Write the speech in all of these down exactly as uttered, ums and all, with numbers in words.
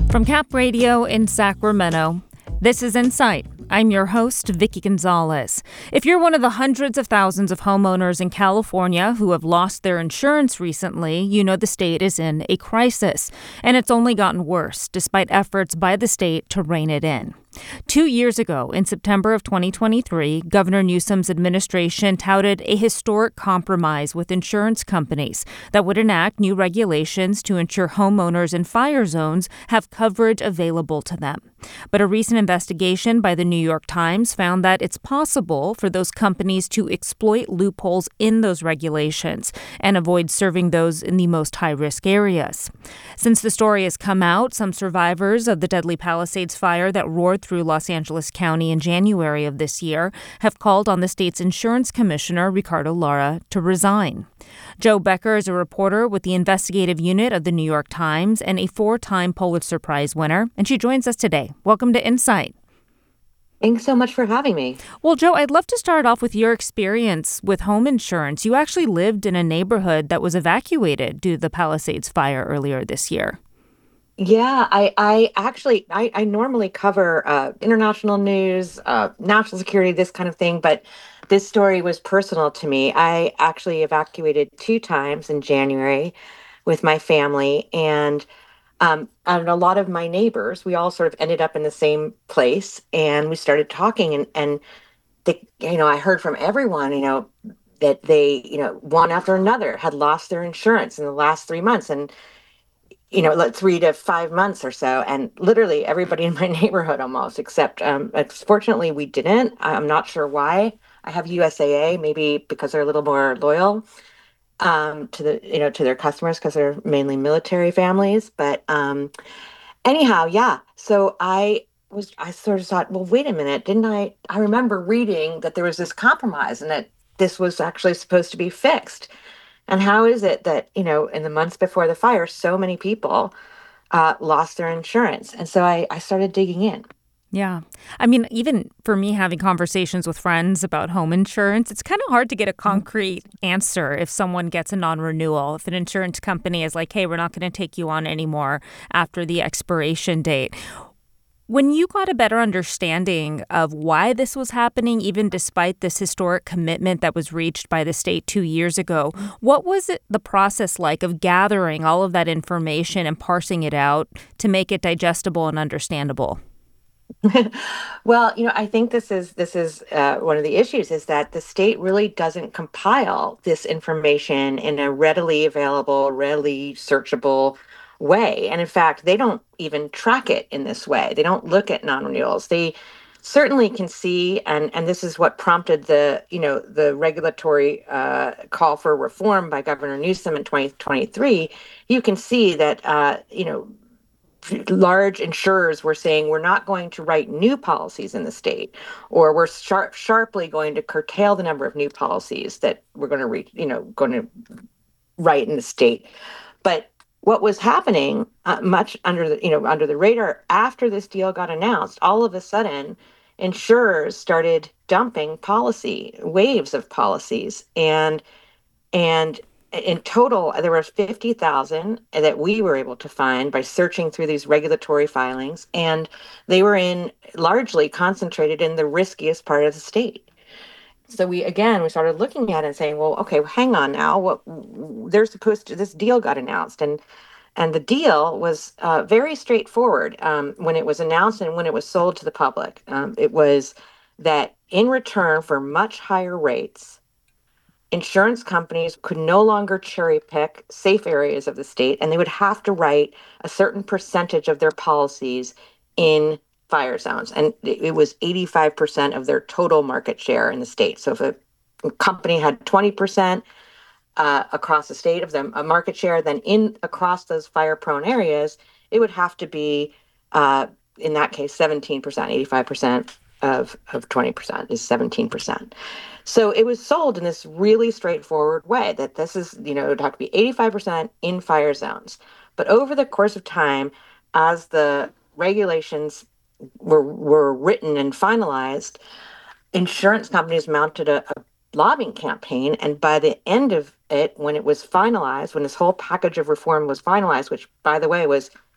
From Cap Radio in Sacramento, this is Insight. I'm your host, Vicky Gonzalez. If you're one of the hundreds of thousands of homeowners in California who have lost their insurance recently, you know the state is in a crisis. And it's only gotten worse, despite efforts by the state to rein it in. Two years ago, in September of twenty twenty-three, Governor Newsom's administration touted a historic compromise with insurance companies that would enact new regulations to ensure homeowners in fire zones have coverage available to them. But a recent investigation by the New York Times found that it's possible for those companies to exploit loopholes in those regulations and avoid serving those in the most high-risk areas. Since the story has come out, some survivors of the deadly Palisades fire that roared through Los Angeles County in January of this year have called on the state's insurance commissioner, Ricardo Lara, to resign. Jo Becker is a reporter with the investigative unit of the New York Times and a four-time Pulitzer Prize winner, and she joins us today. Welcome to Insight. Thanks so much for having me. Well, Jo, I'd love to start off with your experience with home insurance. You actually lived in a neighborhood that was evacuated due to the Palisades fire earlier this year. Yeah, I, I actually, I, I normally cover uh, international news, uh, national security, this kind of thing, but this story was personal to me. I actually evacuated two times in January with my family, and um, and a lot of my neighbors, we all sort of ended up in the same place, and we started talking, and and they, you know, I heard from everyone, you know, that they, you know, one after another had lost their insurance in the last three months, and you know, like three to five months or so. And literally everybody in my neighborhood almost, except um, fortunately we didn't. I'm not sure why. I have U S A A, maybe because they're a little more loyal um, to the, you know, to their customers because they're mainly military families. But um, anyhow, yeah. So I was, I sort of thought, well, wait a minute. Didn't I, I remember reading that there was this compromise and that this was actually supposed to be fixed. And how is it that, you know, in the months before the fire, so many people uh, lost their insurance? And so I, I started digging in. Yeah. I mean, even for me having conversations with friends about home insurance, it's kind of hard to get a concrete answer if someone gets a non-renewal. If an insurance company is like, hey, we're not going to take you on anymore after the expiration date. When you got a better understanding of why this was happening, even despite this historic commitment that was reached by the state two years ago, what was it, the process like of gathering all of that information and parsing it out to make it digestible and understandable? Well, you know, I think this is this is uh, one of the issues is that the state really doesn't compile this information in a readily available, readily searchable way. And in fact, they don't even track it in this way. They don't look at non-renewals. They certainly can see, and and this is what prompted the, you know, the regulatory uh, call for reform by Governor Newsom in twenty twenty-three. You can see that, uh, you know, large insurers were saying we're not going to write new policies in the state, or we're sharp, sharply going to curtail the number of new policies that we're going to reach, you know, going to write in the state. But what was happening uh, much under the, you know, under the radar after this deal got announced, all of a sudden, insurers started dumping policy, waves of policies, and and in total, there were fifty thousand that we were able to find by searching through these regulatory filings, and they were in largely concentrated in the riskiest part of the state. So we, again, we started looking at it and saying, well, okay, hang on now. What they're supposed to, this deal got announced, and and the deal was uh, very straightforward um, when it was announced and when it was sold to the public. Um, it was that in return for much higher rates, insurance companies could no longer cherry pick safe areas of the state, and they would have to write a certain percentage of their policies in fire zones. And it was eighty-five percent of their total market share in the state. So if a company had twenty percent uh, across the state of them, a market share, then in across those fire prone areas, it would have to be, uh, in that case, seventeen percent, eighty-five percent of, of twenty percent is seventeen percent. So it was sold in this really straightforward way that this is, you know, it would have to be eighty-five percent in fire zones. But over the course of time, as the regulations were were written and finalized, insurance companies mounted a, a lobbying campaign. And by the end of it, when it was finalized, when this whole package of reform was finalized, which, by the way, was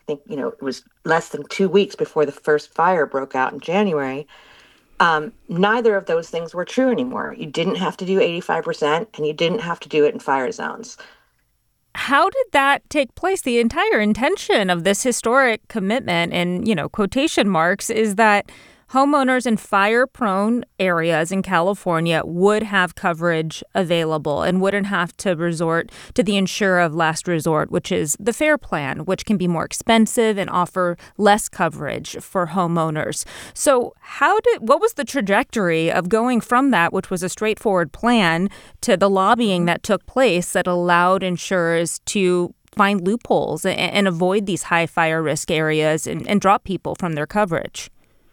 think, you know, it was less than two weeks before the first fire broke out in January. Um, neither of those things were true anymore. You didn't have to do eighty-five percent and you didn't have to do it in fire zones. How did that take place? The entire intention of this historic commitment, in, you know, quotation marks, is that homeowners in fire-prone areas in California would have coverage available and wouldn't have to resort to the insurer of last resort, which is the FAIR Plan, which can be more expensive and offer less coverage for homeowners. So how did what was the trajectory of going from that, which was a straightforward plan, to the lobbying that took place that allowed insurers to find loopholes and, and avoid these high fire risk areas and, and drop people from their coverage?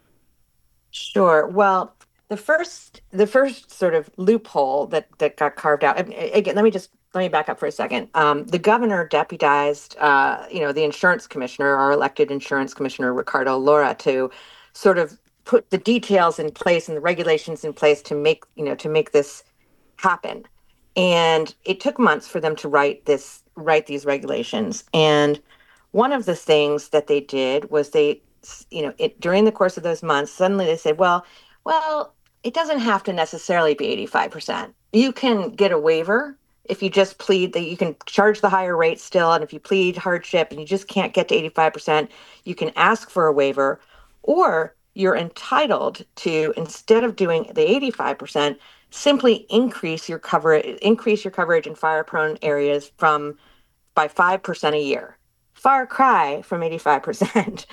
Sure. Well, the first the first sort of loophole that that got carved out. and Again, let me just let me back up for a second. Um, the governor deputized, uh, you know, the insurance commissioner, our elected insurance commissioner, Ricardo Laura, to sort of put the details in place and the regulations in place to make, you know, to make this happen. And it took months for them to write this, write these regulations. And one of the things that they did was they, you know, it during the course of those months, suddenly they said, well, well, it doesn't have to necessarily be eighty-five percent. You can get a waiver if you just plead that you can charge the higher rate still. And if you plead hardship and you just can't get to eighty-five percent, you can ask for a waiver, or you're entitled to, instead of doing the eighty-five percent, simply increase your coverage, increase your coverage in fire prone areas from by five percent a year. Far cry from eighty-five percent.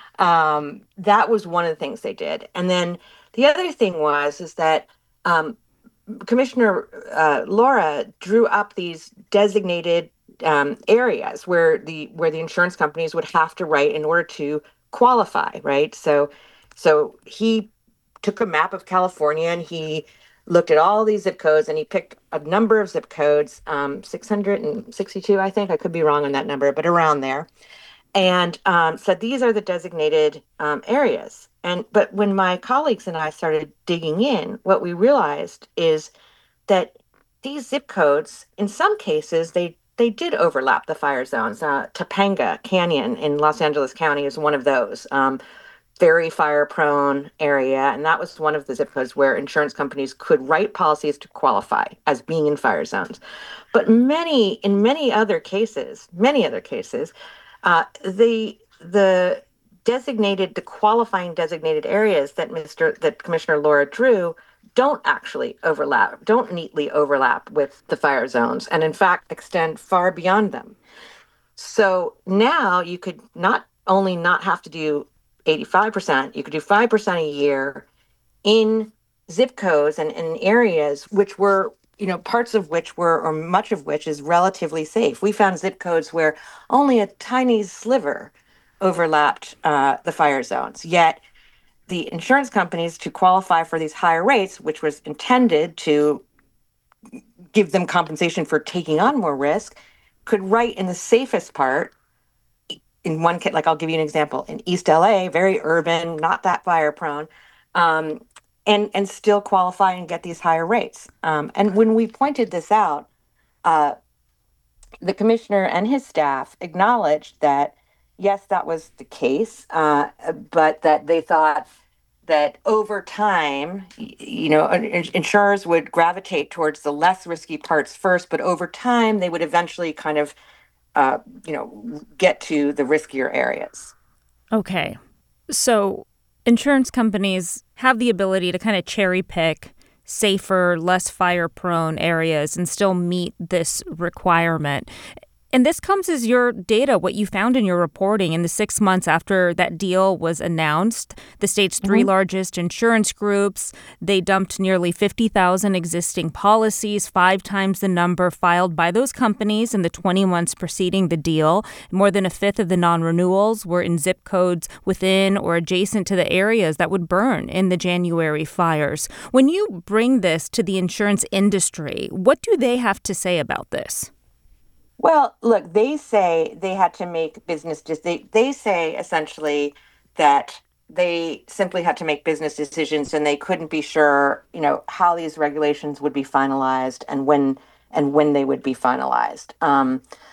Um, that was one of the things they did. And then the other thing was is that um, Commissioner uh, Laura drew up these designated um, areas where the where the insurance companies would have to write in order to qualify, right? So, so he took a map of California and he looked at all these zip codes and he picked a number of zip codes, um, six hundred sixty-two, I think. I could be wrong on that number, but around there, and um, said these are the designated um, areas. And but when my colleagues and I started digging in, what we realized is that these zip codes, in some cases, they they did overlap the fire zones. Uh, Topanga Canyon in Los Angeles County is one of those. Um, very fire prone area. And that was one of the zip codes where insurance companies could write policies to qualify as being in fire zones. But many, in many other cases, many other cases, uh, the the designated, the qualifying designated areas that Mister that Commissioner Laura drew don't actually overlap, don't neatly overlap with the fire zones, and in fact extend far beyond them. So now you could not only not have to do eighty-five percent, you could do five percent a year in zip codes and in areas which were, you know, parts of which were, or much of which is relatively safe. We found zip codes where only a tiny sliver overlapped uh, the fire zones. Yet the insurance companies, to qualify for these higher rates, which was intended to give them compensation for taking on more risk, could write in the safest part. In one case, like I'll give you an example, in East L A, very urban, not that fire prone, um, and and still qualify and get these higher rates. Um, and when we pointed this out, uh, the commissioner and his staff acknowledged that yes, that was the case, uh, but that they thought that over time, you know, insurers would gravitate towards the less risky parts first, but over time they would eventually kind of, uh, you know, get to the riskier areas. Okay. So insurance companies have the ability to kind of cherry pick safer, less fire prone areas and still meet this requirement. And this comes as your data, what you found in your reporting in the six months after that deal was announced. The state's three mm-hmm. largest insurance groups, they dumped nearly fifty thousand existing policies, five times the number filed by those companies in the twenty months preceding the deal. More than a fifth of the non-renewals were in zip codes within or adjacent to the areas that would burn in the January fires. When you bring this to the insurance industry, what do they have to say about this? Well, look, they say they had to make business, they, they say essentially that they simply had to make business decisions and they couldn't be sure, you know, how these regulations would be finalized and when and when they would be finalized. Um,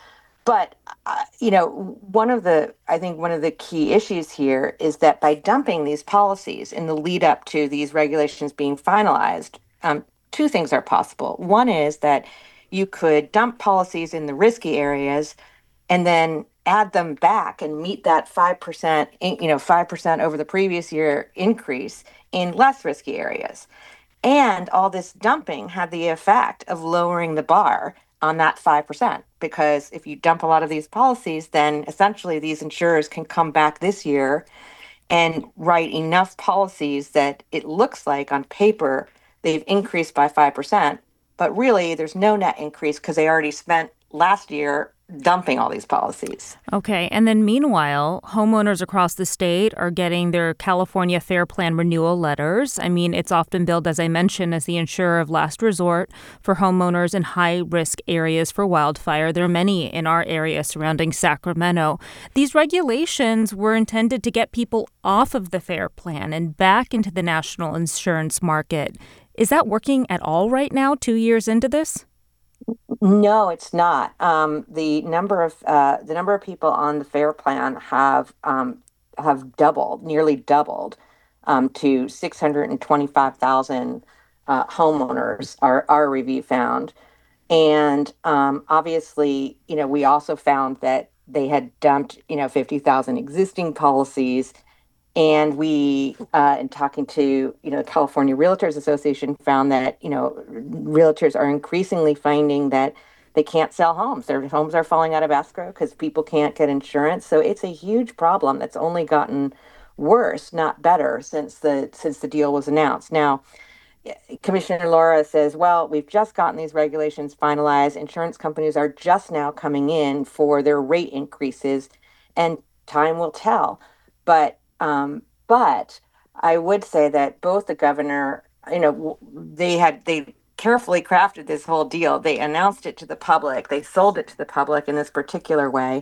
but uh, you know, one of the I think one of the key issues here is that by dumping these policies in the lead up to these regulations being finalized, um, two things are possible. One is that you could dump policies in the risky areas and then add them back and meet that five percent, you know, five percent over the previous year increase in less risky areas. And all this dumping had the effect of lowering the bar on that five percent. Because if you dump a lot of these policies, then essentially these insurers can come back this year and write enough policies that it looks like on paper they've increased by five percent. But really, there's no net increase because they already spent last year dumping all these policies. Okay. And then meanwhile, homeowners across the state are getting their California Fair Plan renewal letters. I mean, it's often billed, as I mentioned, as the insurer of last resort for homeowners in high risk areas for wildfire. There are many in our area surrounding Sacramento. These regulations were intended to get people off of the Fair Plan and back into the national insurance market. Is that working at all right now, two years into this? No, it's not. Um, the number of uh, the number of people on the FAIR plan have um, have doubled, nearly doubled, um, to six hundred and twenty-five thousand uh, homeowners. Our our review found, and um, obviously, you know, we also found that they had dumped, you know, fifty thousand existing policies. And we, uh, in talking to, you know, the California Realtors Association, found that, you know, realtors are increasingly finding that they can't sell homes. Their homes are falling out of escrow because people can't get insurance. So it's a huge problem that's only gotten worse, not better, since the since the deal was announced. Now, Commissioner Laura says, well, we've just gotten these regulations finalized. Insurance companies are just now coming in for their rate increases, and time will tell. But um, but I would say that both the governor, you know, they had they carefully crafted this whole deal. They announced it to the public. They sold it to the public in this particular way.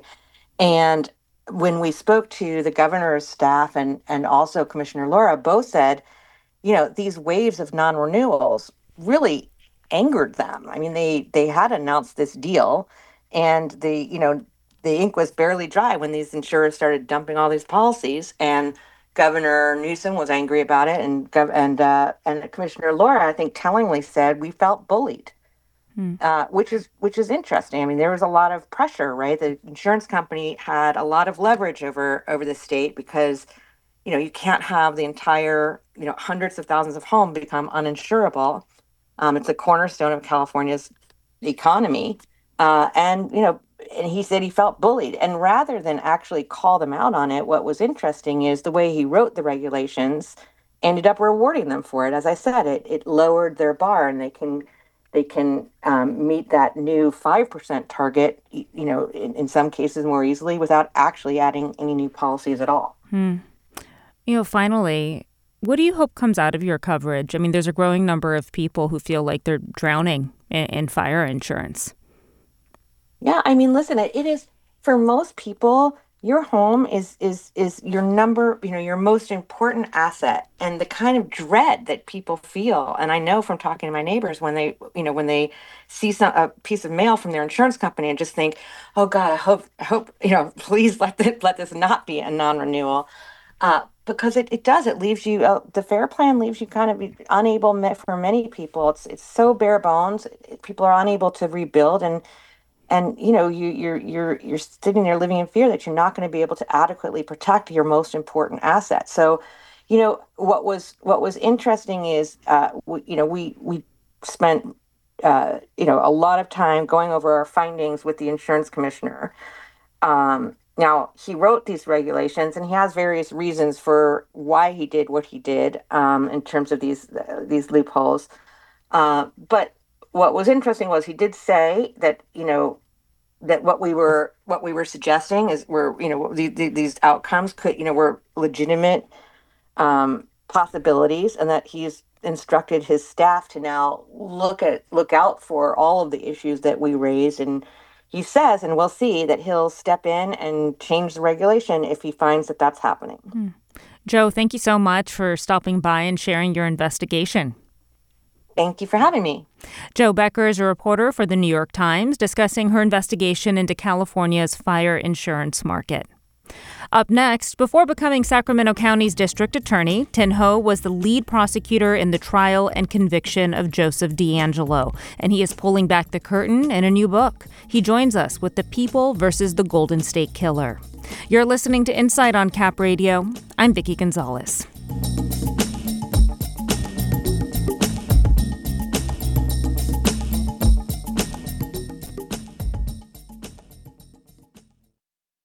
And when we spoke to the governor's staff and and also Commissioner Laura, both said, you know, these waves of non-renewals really angered them. I mean, they they had announced this deal, and the you know the ink was barely dry when these insurers started dumping all these policies. And Governor Newsom was angry about it, and Gov- and uh, and Commissioner Laura, I think, tellingly said we felt bullied, Hmm. uh, which is which is interesting. I mean, there was a lot of pressure, right? The insurance company had a lot of leverage over over the state because you know, you can't have the entire, you know, hundreds of thousands of homes become uninsurable. Um, it's a cornerstone of California's economy. Uh, and, you know, and he said he felt bullied. And rather than actually call them out on it, what was interesting is the way he wrote the regulations ended up rewarding them for it. As I said, it, it lowered their bar, and they can they can um, meet that new five percent target, you know, in, in some cases more easily without actually adding any new policies at all. Hmm. You know, finally, what do you hope comes out of your coverage? I mean, there's a growing number of people who feel like they're drowning in, in fire insurance. Yeah, I mean, listen, it, it is for most people, your home is is is your number, you know, your most important asset, and the kind of dread that people feel. And I know from talking to my neighbors when they, you know, when they see some a piece of mail from their insurance company and just think, "Oh God, I hope I hope, you know, please let this, let this not be a non-renewal." Uh, because it, it does, it leaves you, uh, the fair plan leaves you kind of unable ma- for many people. It's it's so bare bones. It- people are unable to rebuild, and and you know you you're you're you're sitting there living in fear that you're not going to be able to adequately protect your most important asset. So, you know what was what was interesting is, uh, we, you know we we spent, uh, you know a lot of time going over our findings with the insurance commissioner. Um, now, he wrote these regulations, and he has various reasons for why he did what he did, um, in terms of these uh, these loopholes. Uh, but what was interesting was he did say that, you know that what we were what we were suggesting is were, you know the, the, these outcomes could, you know were legitimate, um, possibilities, and that he's instructed his staff to now look at look out for all of the issues that we raised. And he says, and we'll see, that he'll step in and change the regulation if he finds that that's happening. Hmm. Joe, thank you so much for stopping by and sharing your investigation. Thank you for having me. Jo Becker is a reporter for The New York Times discussing her investigation into California's fire insurance market. Up next, before becoming Sacramento County's district attorney, Tin Ho was the lead prosecutor in the trial and conviction of Joseph DeAngelo, and he is pulling back the curtain in a new book. He joins us with The People versus the Golden State Killer. You're listening to Insight on Cap Radio. I'm Vicki Gonzalez.